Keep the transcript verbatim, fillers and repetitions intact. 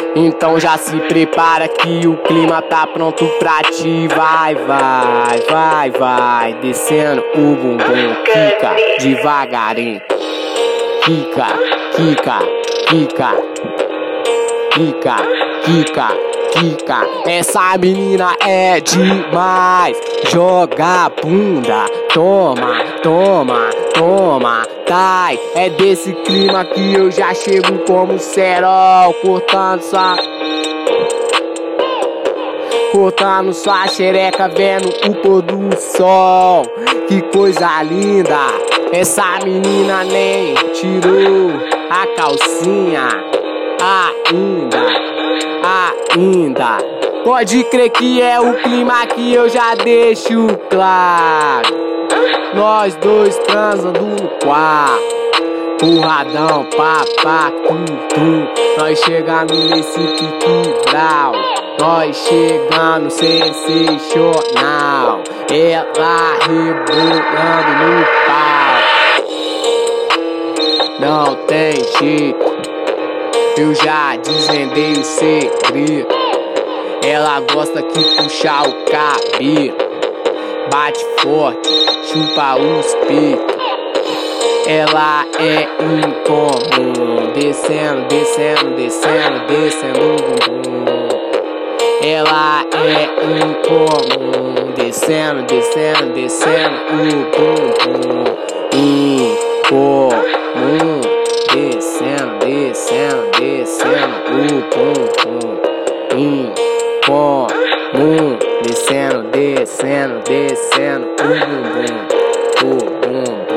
Então já se prepara que o clima tá pronto pra ti. Vai, vai, vai, vai, descendo o bumbum, quica devagarinho. Quica, quica, quica, quica, quica, quica. Essa menina é demais. Joga a bunda, toma, toma, toma. Tá, é desse clima que eu já chego como cerol, cortando sua, cortando sua xereca, vendo o pôr do sol. Que coisa linda, essa menina nem tirou a calcinha ainda, ainda. Pode crer que é o clima que eu já deixo claro. Nós dois transando no quarto, porradão, papá, tum, tum. Nós chegando nesse pique brau, nós chegando sensacional. Ela rebolando no pau, não tem jeito, eu já desvendei o segredo. Ela gosta que puxar o cabelo, bate forte, chupa os peitos. Ela é incomum, descendo, descendo, descendo, descendo o bumbum. Ela é incomum, descendo, descendo, descendo o bumbum. Incomum, descendo, descendo, descendo o bumbum. Incomum, descendo, descendo, descendo o bumbum, o bumbum.